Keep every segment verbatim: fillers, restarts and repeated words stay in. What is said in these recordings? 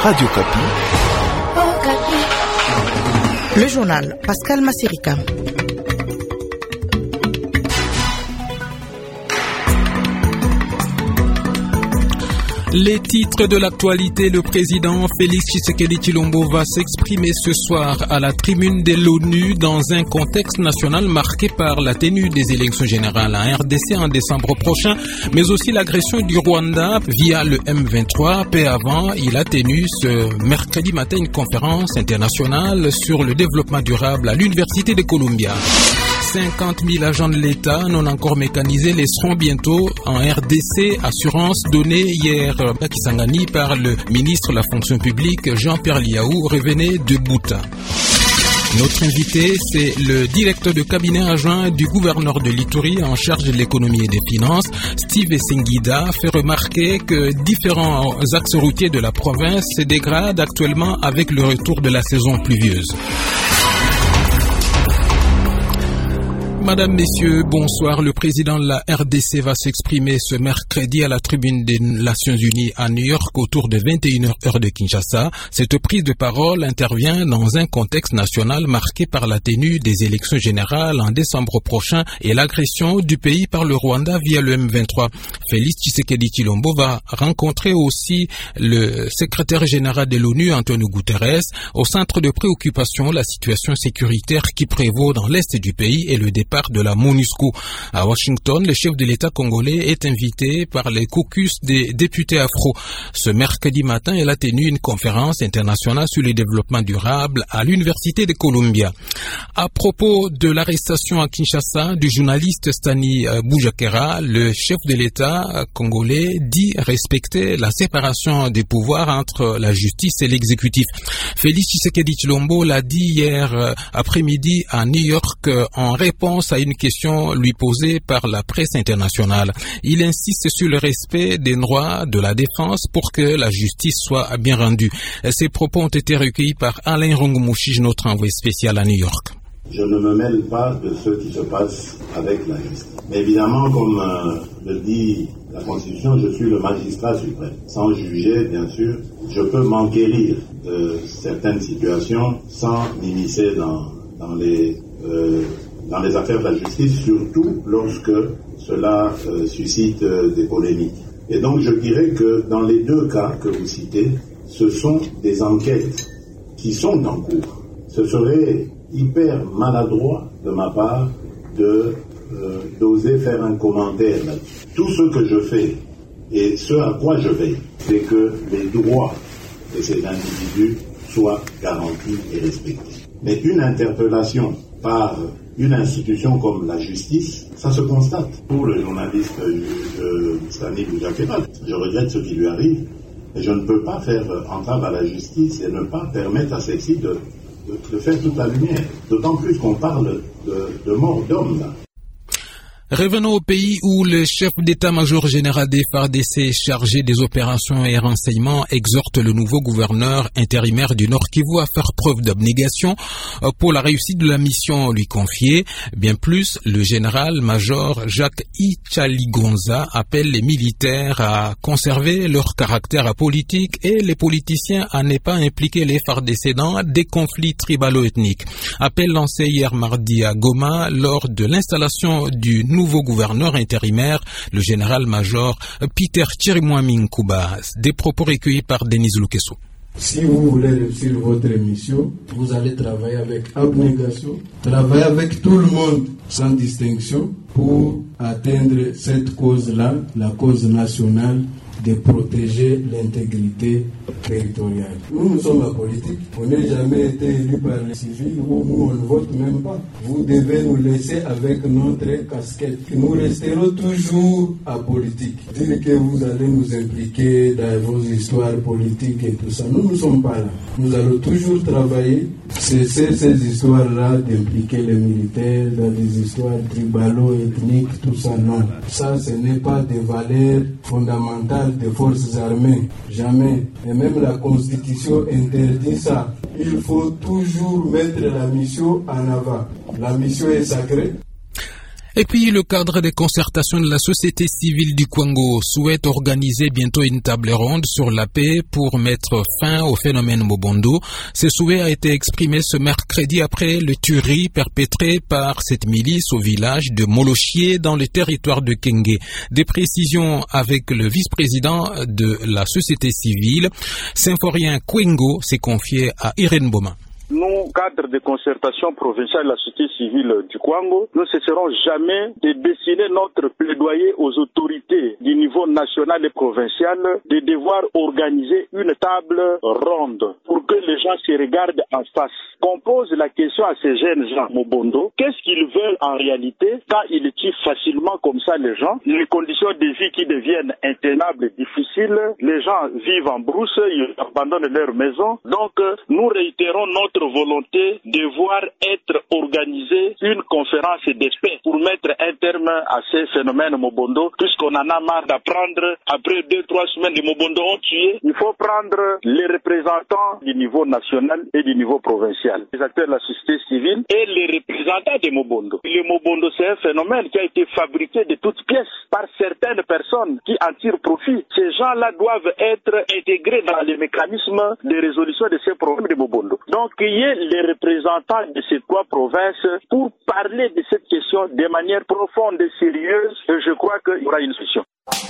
Radio Kapi. Le journal Pascal Massirika. Les titres de l'actualité, le président Félix Tshisekedi Tshilombo va s'exprimer ce soir à la tribune de l'ONU dans un contexte national marqué par la tenue des élections générales en R D C en décembre prochain, mais aussi l'agression du Rwanda via le M vingt-trois. Peu avant, il a tenu ce mercredi matin une conférence internationale sur le développement durable à l'Université de Columbia. cinquante mille agents de l'État non encore mécanisés laisseront bientôt en R D C, assurance donnée hier à Kisangani par le ministre de la fonction publique Jean-Pierre Liaou, revenait de Bouta. Notre invité, c'est le directeur de cabinet adjoint du gouverneur de l'Ituri en charge de l'économie et des finances, Steve Sengida, fait remarquer que différents axes routiers de la province se dégradent actuellement avec le retour de la saison pluvieuse. Madame, Messieurs, bonsoir. Le président de la R D C va s'exprimer ce mercredi à la tribune des Nations Unies à New York autour de vingt et une heures heure de Kinshasa. Cette prise de parole intervient dans un contexte national marqué par la tenue des élections générales en décembre prochain et l'agression du pays par le Rwanda via le M vingt-trois. Félix Tshisekedi Tshilombo va rencontrer aussi le secrétaire général de l'ONU, Antonio Guterres. Au centre de préoccupation, la situation sécuritaire qui prévaut dans l'est du pays et le départ de la MONUSCO. À Washington, le chef de l'État congolais est invité par les caucus des députés afro. Ce mercredi matin, il a tenu une conférence internationale sur le développement durable à l'Université de Columbia. À propos de l'arrestation à Kinshasa du journaliste Stani Boujakera, le chef de l'État congolais dit respecter la séparation des pouvoirs entre la justice et l'exécutif. Félix Tshisekedi Tshilombo l'a dit hier après-midi à New York en réponse à une question lui posée par la presse internationale. Il insiste sur le respect des droits de la défense pour que la justice soit bien rendue. Ces propos ont été recueillis par Alain Rongmouchige, notre envoyé spécial à New York. Je ne me mêle pas de ce qui se passe avec la justice. Mais évidemment, comme euh, le dit la Constitution, je suis le magistrat suprême. Sans juger, bien sûr, je peux m'enquérir de certaines situations sans m'immiscer dans, dans les... Euh, dans les affaires de la justice, surtout lorsque cela euh, suscite euh, des polémiques. Et donc je dirais que dans les deux cas que vous citez, ce sont des enquêtes qui sont en cours. Ce serait hyper maladroit de ma part de euh, d'oser faire un commentaire là-dessus. Tout ce que je fais et ce à quoi je veille, c'est que les droits de ces individus soient garantis et respectés. Mais une interpellation par une institution comme la justice, ça se constate. Pour le journaliste euh, Stani Boujakera, je regrette ce qui lui arrive, mais je ne peux pas faire entrave à la justice et ne pas permettre à celle-ci de, de, de faire toute la lumière. D'autant plus qu'on parle de, de mort d'homme, là. Revenons au pays où le chef d'état-major général des F A R D C chargé des opérations et renseignements exhorte le nouveau gouverneur intérimaire du Nord Kivu à faire preuve d'abnégation pour la réussite de la mission lui confiée. Bien plus, le général-major Jacques Ichaligonza appelle les militaires à conserver leur caractère politique et les politiciens à ne pas impliquer les F A R D C dans des conflits tribalo-ethniques. Appel lancé hier mardi à Goma lors de l'installation du nouveau nouveau gouverneur intérimaire, le général-major Peter Chirimwami Nkuba. Des propos recueillis par Denise Lukeso. Si vous voulez réussir votre mission, vous allez travailler avec abnégation, travailler avec tout le monde sans distinction pour atteindre cette cause-là, la cause nationale de protéger l'intégrité territoriale. Nous, nous sommes apolitiques. On n'a jamais été élus par les civils, ou nous, on ne vote même pas. Vous devez nous laisser avec notre casquette. Nous resterons toujours apolitiques. Dire que vous allez nous impliquer dans vos histoires politiques et tout ça, nous ne sommes pas là. Nous allons toujours travailler, cesser ces histoires-là d'impliquer les militaires dans des histoires tribalo-ethniques, tout ça, non. Ça, ce n'est pas des valeurs fondamentales des forces armées, jamais. Et même la Constitution interdit ça. Il faut toujours mettre la mission en avant. La mission est sacrée. Et puis, le cadre de concertation de la société civile du Congo souhaite organiser bientôt une table ronde sur la paix pour mettre fin au phénomène Mobondo. Ce souhait a été exprimé ce mercredi après le tuerie perpétré par cette milice au village de Molochier dans le territoire de Kenge. Des précisions avec le vice-président de la société civile, Symphorien Kwengo, s'est confié à Irène Boma. Nous, cadre de concertation provinciale de la société civile du Congo, nous ne cesserons jamais de dessiner notre plaidoyer aux autorités du niveau national et provincial de devoir organiser une table ronde pour que les gens se regardent en face. Qu'on pose la question à ces jeunes gens, Mobondo, qu'est-ce qu'ils veulent en réalité quand ils tuent facilement comme ça les gens, les conditions de vie qui deviennent intenables et difficiles, les gens vivent en brousse, ils abandonnent leur maison. Donc, nous réitérons notre volonté de voir être organisée une conférence de paix pour mettre un terme à ces phénomènes Mobondo, puisqu'on en a marre d'apprendre après deux, trois semaines de Mobondo ont tué. Il faut prendre les représentants du niveau national et du niveau provincial, les acteurs de la société civile et les représentants des Mobondo. Le Mobondo, c'est un phénomène qui a été fabriqué de toutes pièces par certaines personnes qui en tirent profit. Ces gens-là doivent être intégrés dans les mécanismes de résolution de ces problèmes de Mobondo. Donc, il y ait les représentants de ces trois provinces pour parler de cette question de manière profonde et sérieuse, et je crois qu'il y aura une solution.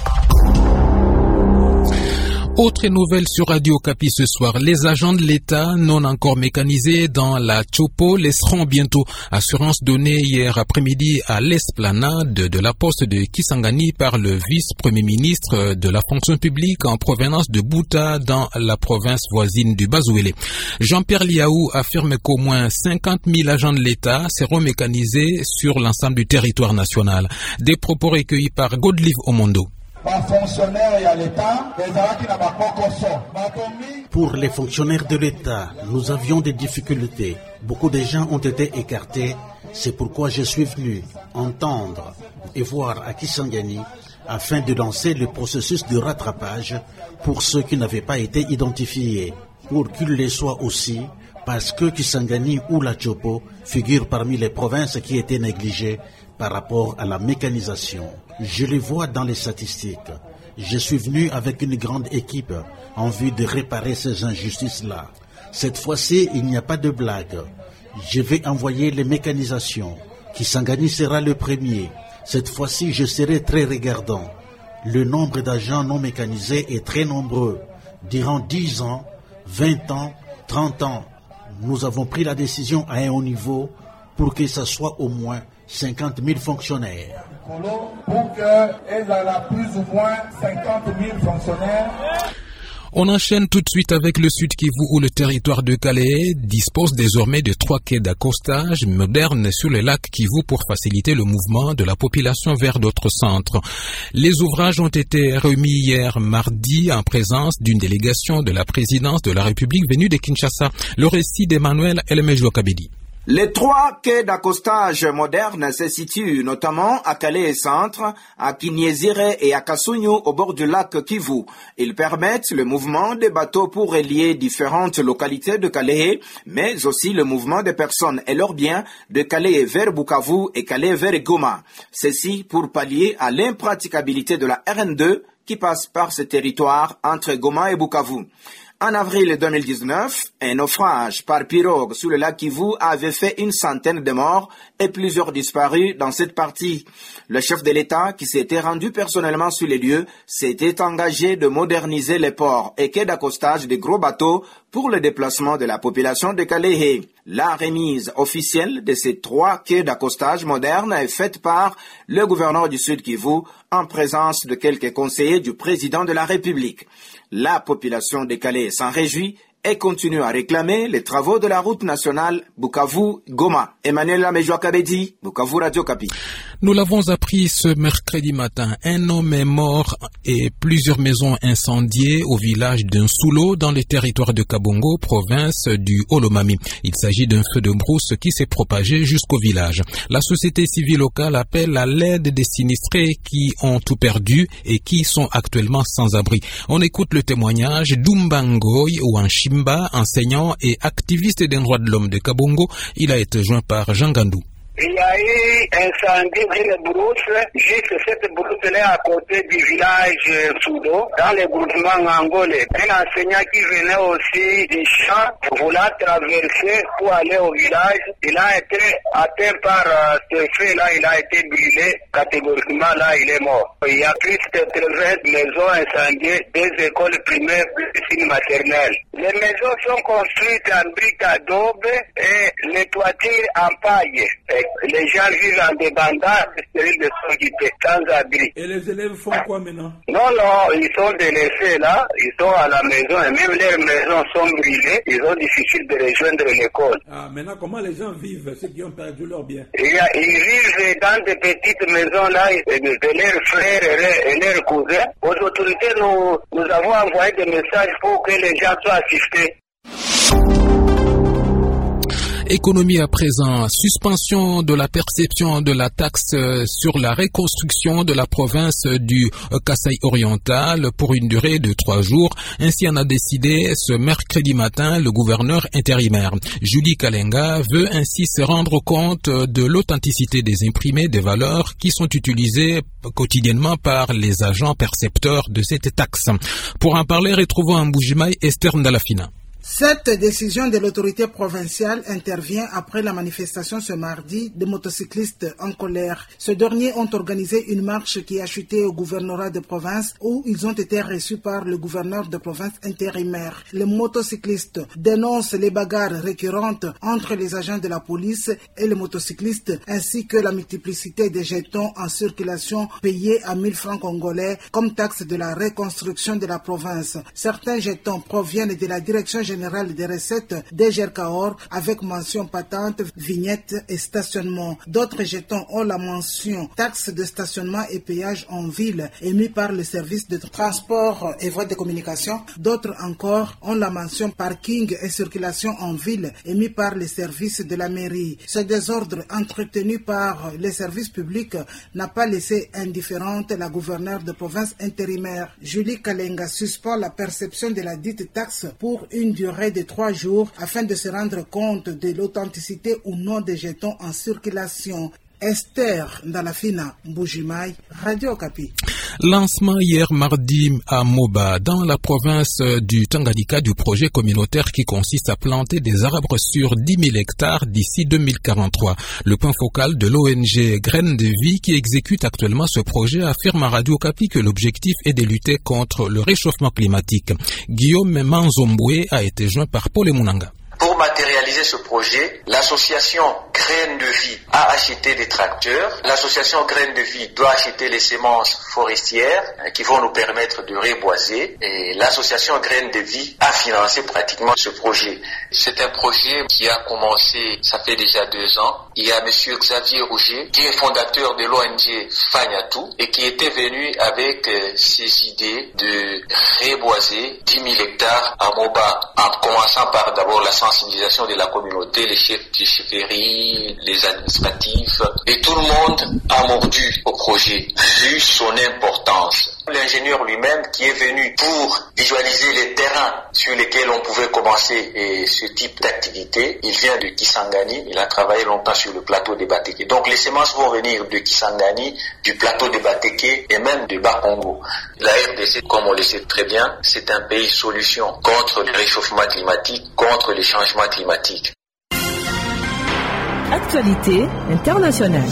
Autre nouvelle sur Radio Kapi ce soir, les agents de l'État non encore mécanisés dans la Chopo laisseront bientôt. Assurance donnée hier après-midi à l'esplanade de la poste de Kisangani par le vice-premier ministre de la fonction publique en provenance de Bouta dans la province voisine du Bazouélé. Jean-Pierre Liaou affirme qu'au moins cinquante mille agents de l'État seront mécanisés sur l'ensemble du territoire national. Des propos recueillis par Godlive Omondo. Pour les fonctionnaires de l'État, nous avions des difficultés. Beaucoup de gens ont été écartés. C'est pourquoi je suis venu entendre et voir à Kisangani afin de lancer le processus de rattrapage pour ceux qui n'avaient pas été identifiés, pour qu'ils les soient aussi, parce que Kisangani ou la Chopo figurent parmi les provinces qui étaient négligées par rapport à la mécanisation. Je les vois dans les statistiques. Je suis venu avec une grande équipe en vue de réparer ces injustices-là. Cette fois-ci, il n'y a pas de blague. Je vais envoyer les mécanisations. Kisangani sera le premier. Cette fois-ci, je serai très regardant. Le nombre d'agents non mécanisés est très nombreux. Durant dix ans, vingt ans, trente ans, nous avons pris la décision à un haut niveau pour que ce soit au moins cinquante mille fonctionnaires. Pour qu'elle ait plus ou moins cinquante mille fonctionnaires. On enchaîne tout de suite avec le Sud Kivu où le territoire de Calais dispose désormais de trois quais d'accostage modernes sur le lac Kivu pour faciliter le mouvement de la population vers d'autres centres. Les ouvrages ont été remis hier mardi en présence d'une délégation de la présidence de la République venue de Kinshasa. Le récit d'Emmanuel Elemejo Kabedi. Les trois quais d'accostage modernes se situent notamment à Calais Centre, à Kinyezire et à Kasunyu au bord du lac Kivu. Ils permettent le mouvement des bateaux pour relier différentes localités de Calais, mais aussi le mouvement des personnes et leurs biens de Calais vers Bukavu et Calais vers Goma. Ceci pour pallier à l'impraticabilité de la R N deux qui passe par ce territoire entre Goma et Bukavu. En avril deux mille dix-neuf, un naufrage par pirogue sous le lac Kivu avait fait une centaine de morts et plusieurs disparus dans cette partie. Le chef de l'État, qui s'était rendu personnellement sur les lieux, s'était engagé de moderniser les ports et quais d'accostage des gros bateaux pour le déplacement de la population de Calais. La remise officielle de ces trois quais d'accostage modernes est faite par le gouverneur du Sud Kivu en présence de quelques conseillers du président de la République. La population de Calais s'en réjouit et continue à réclamer les travaux de la route nationale Bukavu-Goma. Emmanuel Amejo Kabedi, Bukavu Radio Kapi. Nous l'avons appris ce mercredi matin. Un homme est mort et plusieurs maisons incendiées au village d'un Soulo dans le territoire de Kabongo, province du Olomami. Il s'agit d'un feu de brousse qui s'est propagé jusqu'au village. La société civile locale appelle à l'aide des sinistrés qui ont tout perdu et qui sont actuellement sans abri. On écoute le témoignage d'Umbangoy ou Anshimba, enseignant et activiste des droits de l'homme de Kabongo. Il a été joint par Jean Gandou. Il y a eu incendie d'une brousse, juste cette brousse-là à côté du village Soudo, dans le groupement angolais. Un enseignant qui venait aussi du champ, voulant traverser pour aller au village, il a été atteint par euh, ce fait-là, il a été brûlé, catégoriquement là il est mort. Il y a plus de vingt maisons incendiées, des écoles primaires, plus une maternelle. Les maisons sont construites en briques adobe et les toitures en paille. Et les gens vivent en débandade, stérile de solitude, sans abri. Et les élèves font quoi maintenant? Non, non, ils sont délaissés là, ils sont à la maison et même leurs maisons sont brûlées, ils ont difficile de rejoindre l'école. Ah, maintenant comment les gens vivent, ceux qui ont perdu leurs biens? Il y a, ils vivent dans des petites maisons là, de, de leurs frères et leurs cousins. Aux autorités, nous, nous avons envoyé des messages pour que les gens soient assistés. Économie à présent, suspension de la perception de la taxe sur la reconstruction de la province du Kasaï oriental pour une durée de trois jours. Ainsi en a décidé ce mercredi matin le gouverneur intérimaire. Julie Kalenga veut ainsi se rendre compte de l'authenticité des imprimés des valeurs qui sont utilisées quotidiennement par les agents percepteurs de cette taxe. Pour en parler, retrouvons en Mbujimaï Esther Ndalafina. Cette décision de l'autorité provinciale intervient après la manifestation ce mardi de motocyclistes en colère. Ces derniers ont organisé une marche qui a chuté au gouvernorat de province où ils ont été reçus par le gouverneur de province intérimaire. Les motocyclistes dénoncent les bagarres récurrentes entre les agents de la police et les motocyclistes ainsi que la multiplicité des jetons en circulation payés à mille francs congolais comme taxe de la reconstruction de la province. Certains jetons proviennent de la direction générale générale des recettes des G E R C A O R avec mention patente, vignette et stationnement. D'autres jetons ont la mention taxe de stationnement et péage en ville émis par le service de transport et voies de communication. D'autres encore ont la mention parking et circulation en ville émis par les services de la mairie. Ce désordre entretenu par les services publics n'a pas laissé indifférente la gouverneure de province intérimaire. Julie Kalenga suspend la perception de la dite taxe pour une durée de trois jours afin de se rendre compte de l'authenticité ou non des jetons en circulation. Esther Ndalafina, Mbujimaï, Radio Okapi. Lancement hier mardi à Moba, dans la province du Tanganyika, du projet communautaire qui consiste à planter des arbres sur dix mille hectares d'ici deux mille quarante-trois. Le point focal de l'O N G Graines de Vie qui exécute actuellement ce projet affirme à Radio Okapi que l'objectif est de lutter contre le réchauffement climatique. Guillaume Manzomboué a été joint par Paul Emunanga. Pour matérialiser ce projet, l'association Graines de Vie a acheté des tracteurs. L'association Graines de Vie doit acheter les semences forestières qui vont nous permettre de reboiser. Et l'association Graines de Vie a financé pratiquement ce projet. C'est un projet qui a commencé, ça fait déjà deux ans. Il y a M. Xavier Rouget, qui est fondateur de l'O N G Fagnatou et qui était venu avec ses idées de reboiser dix mille hectares à Moba, en commençant par d'abord la sensibilisation de la communauté, les chefs de chefferie, les administratifs, et tout le monde a mordu au projet, vu son importance. L'ingénieur lui-même qui est venu pour visualiser les terrains sur lesquels on pouvait commencer et ce type d'activité, il vient de Kisangani, il a travaillé longtemps sur le plateau de Bateke. Donc les semences vont venir de Kisangani, du plateau de Bateke et même de Bas-Congo. La R D C, comme on le sait très bien, c'est un pays solution contre le réchauffement climatique, contre les changements climatiques. Actualité internationale.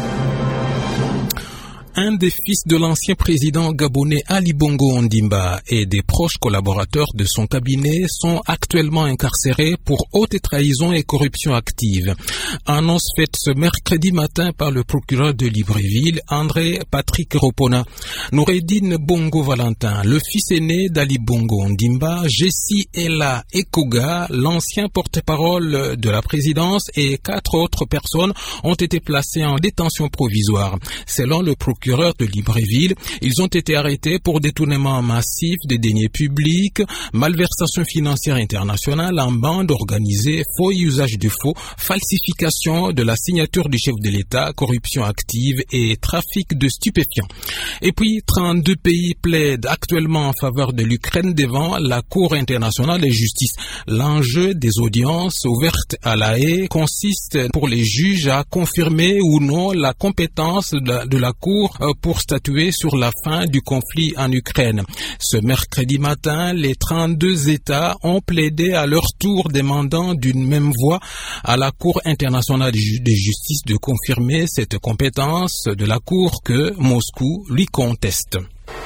Un des fils de l'ancien président gabonais Ali Bongo Ondimba et des proches collaborateurs de son cabinet sont actuellement incarcérés pour haute trahison et corruption active. Annonce faite ce mercredi matin par le procureur de Libreville, André Patrick Ropona. Noureddine Bongo Valentin, le fils aîné d'Ali Bongo Ondimba, Jessie Ella Ekoga, l'ancien porte-parole de la présidence et quatre autres personnes ont été placées en détention provisoire. Selon le procureur procureur de Libreville. Ils ont été arrêtés pour détournement massif des deniers publics, malversation financière internationale en bande organisée, faux et usage de faux, falsification de la signature du chef de l'État, corruption active et trafic de stupéfiants. Et puis, trente-deux pays plaident actuellement en faveur de l'Ukraine devant la Cour internationale de justice. L'enjeu des audiences ouvertes à La Haye consiste pour les juges à confirmer ou non la compétence de la Cour pour statuer sur la fin du conflit en Ukraine. Ce mercredi matin, les trente-deux États ont plaidé à leur tour demandant d'une même voix à la Cour internationale de justice de confirmer cette compétence de la Cour que Moscou lui conteste.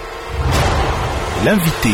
L'invité.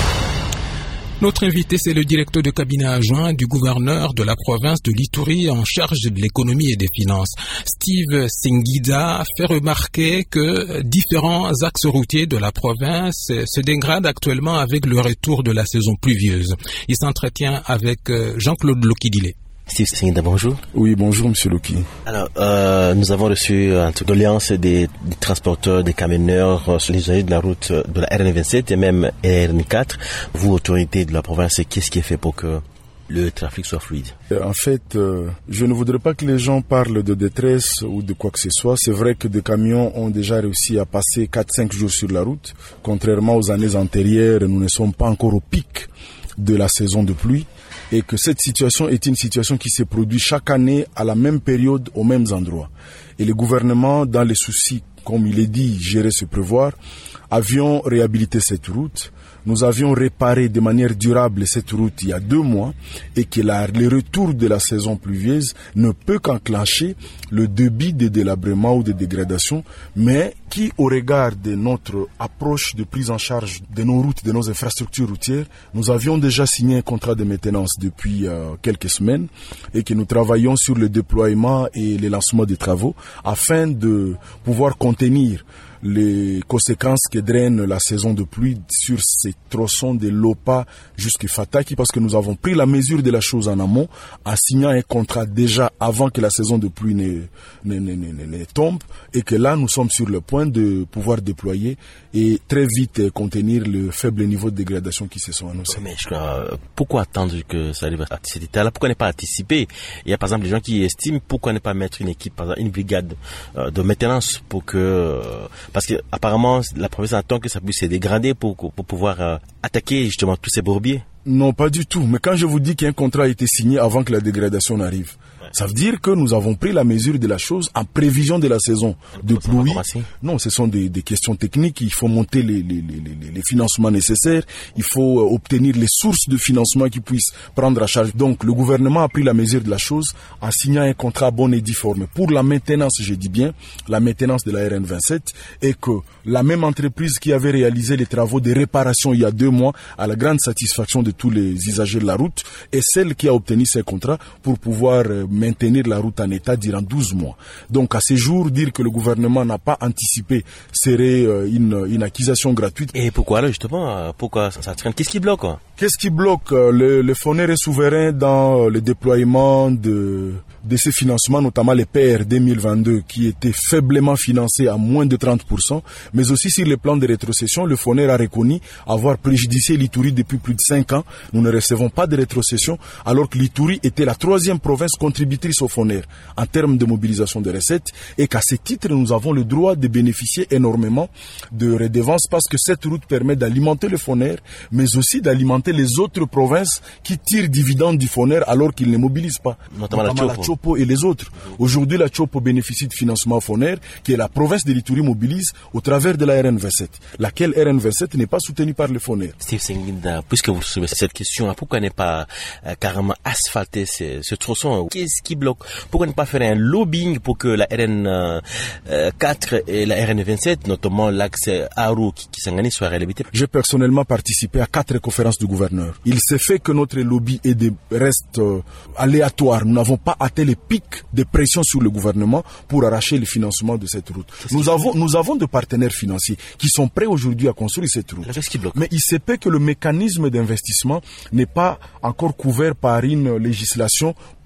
Notre invité, c'est le directeur de cabinet adjoint du gouverneur de la province de l'Ituri en charge de l'économie et des finances. Steve Singida fait remarquer que différents axes routiers de la province se dégradent actuellement avec le retour de la saison pluvieuse. Il s'entretient avec Jean-Claude Lokidile. Steve Singida, bonjour. Oui, bonjour, monsieur Loki. Alors, euh, nous avons reçu une doléance des, des transporteurs, des camionneurs sur les usagers de la route de la R N vingt-sept et même R N quatre. Vous, autorité de la province, qu'est-ce qui est fait pour que le trafic soit fluide? En fait, euh, je ne voudrais pas que les gens parlent de détresse ou de quoi que ce soit. C'est vrai que des camions ont déjà réussi à passer quatre à cinq jours sur la route. Contrairement aux années antérieures, nous ne sommes pas encore au pic de la saison de pluie. Et que cette situation est une situation qui se produit chaque année à la même période, aux mêmes endroits. Et le gouvernement, dans les soucis, comme il est dit, gérer, se prévoir, avions réhabilité cette route. Nous avions réparé de manière durable cette route il y a deux mois et que la, le retour de la saison pluvieuse ne peut qu'enclencher le débit de délabrement ou de dégradation, mais qui, au regard de notre approche de prise en charge de nos routes, de nos infrastructures routières, nous avions déjà signé un contrat de maintenance depuis euh, quelques semaines et que nous travaillons sur le déploiement et le lancement des travaux afin de pouvoir contenir les conséquences que draine la saison de pluie sur ces tronçons de Lopa jusqu'à Fataki, parce que nous avons pris la mesure de la chose en amont en signant un contrat déjà avant que la saison de pluie ne, ne, ne, ne, ne tombe, et que là nous sommes sur le point de pouvoir déployer et très vite contenir le faible niveau de dégradation qui se sont annoncés. Mais je crois, pourquoi attendre que ça arrive à cet état-là? Pourquoi ne pas anticiper? Il y a par exemple des gens qui estiment pourquoi ne pas mettre une équipe, par exemple une brigade euh, de maintenance pour que euh, parce que apparemment la province attend que ça puisse se dégrader pour, pour pouvoir euh, attaquer justement tous ces bourbiers. Non, pas du tout. Mais quand je vous dis qu'un contrat a été signé avant que la dégradation n'arrive, ça veut dire que nous avons pris la mesure de la chose en prévision de la saison de pluie. Non, ce sont des, des questions techniques. Il faut monter les, les, les, les financements nécessaires. Il faut obtenir les sources de financement qui puissent prendre à charge. Donc, le gouvernement a pris la mesure de la chose en signant un contrat bon et difforme pour la maintenance, je dis bien, la maintenance de la R N vingt-sept, et que la même entreprise qui avait réalisé les travaux de réparation il y a deux mois à la grande satisfaction de tous les usagers de la route est celle qui a obtenu ces contrats pour pouvoir maintenir la route en état durant douze mois. Donc à ce jour, dire que le gouvernement n'a pas anticipé serait une, une accusation gratuite. Et pourquoi là justement, pourquoi ça, ça traîne? Qu'est-ce qui bloque? Qu'est-ce qui bloque? Le, le Foner est souverain dans le déploiement de, de ces financements, notamment les P R deux mille vingt-deux qui étaient faiblement financés à moins de trente pour cent, mais aussi sur les plans de rétrocession, le Foner a reconnu avoir préjudicié l'Ituri depuis plus de cinq ans. Nous ne recevons pas de rétrocession alors que l'Ituri était la troisième province contributrice au Foner en termes de mobilisation de recettes, et qu'à ce titre nous avons le droit de bénéficier énormément de redevances parce que cette route permet d'alimenter le Foner mais aussi d'alimenter les autres provinces qui tirent dividendes du Foner alors qu'ils ne mobilisent pas, notamment, notamment la, la Chopo et les autres. Aujourd'hui, la Chopo bénéficie de financement au Foner que la province de l'Ituri mobilise au travers de la R N vingt-sept, laquelle R N vingt-sept n'est pas soutenue par le Foner. Steve Singida, puisque vous soulevez cette question, pourquoi ne pas euh, carrément asphalter ce, ce tronçon? Qu'est-ce qui bloque? Pourquoi ne pas faire un lobbying pour que la R N quatre et la R N vingt-sept, notamment l'axe Aru Kisangani, soient réhabilités? J'ai personnellement participé à quatre conférences de gouverneurs. Il s'est fait que notre lobby est de reste euh, aléatoire. Nous n'avons pas atteint les pics de pression sur le gouvernement pour arracher le financement de cette route. Nous avons, nous avons des partenaires financiers qui sont prêts aujourd'hui à construire cette route. Qu'est-ce qui bloque? Mais il se peut que le mécanisme d'investissement n'est pas encore couvert par une législation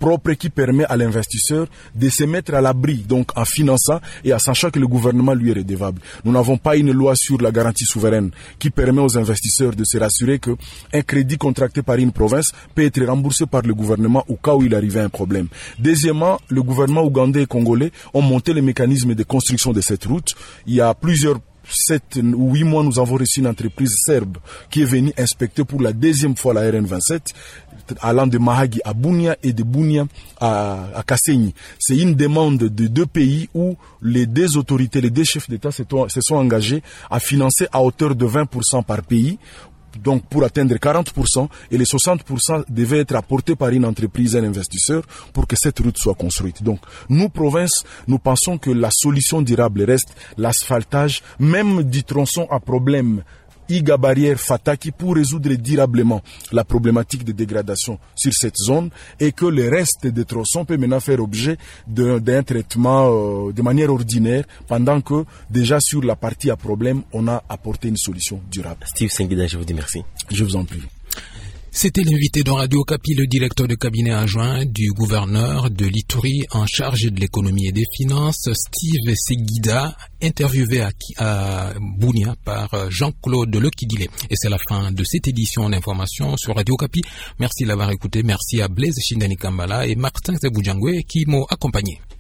propre qui permet à l'investisseur de se mettre à l'abri, donc en finançant et en sachant que le gouvernement lui est redevable. Nous n'avons pas une loi sur la garantie souveraine qui permet aux investisseurs de se rassurer que un crédit contracté par une province peut être remboursé par le gouvernement au cas où il arrivait un problème. Deuxièmement, le gouvernement ougandais et congolais ont monté les mécanismes de construction de cette route. Il y a plusieurs sept ou huit mois, nous avons reçu une entreprise serbe qui est venue inspecter pour la deuxième fois la R N vingt-sept, allant de Mahagi à Bunia et de Bunia à, à Kasenyi. C'est une demande de deux pays où les deux autorités, les deux chefs d'État se sont, se sont engagés à financer à hauteur de vingt pour cent par pays, donc pour atteindre quarante pour cent, et les soixante pour cent devaient être apportés par une entreprise, un investisseur, pour que cette route soit construite. Donc, nous, province, nous pensons que la solution durable reste l'asphaltage, même du tronçon à problème Iga Barrière Fataki, pour résoudre durablement la problématique de dégradation sur cette zone, et que le reste des tronçons peut maintenant faire objet d'un traitement euh, de manière ordinaire, pendant que déjà sur la partie à problème, on a apporté une solution durable. Steve Senguida, je vous dis merci. Je vous en prie. C'était l'invité de Radio Okapi, le directeur de cabinet adjoint du gouverneur de l'Ituri en charge de l'économie et des finances, Steve Seguida, interviewé à, à Bunia par Jean-Claude Lekidile. Et c'est la fin de cette édition d'information sur Radio Okapi. Merci de l'avoir écouté. Merci à Blaise Shindani Kambala et Martin Zeboudjangwe qui m'ont accompagné.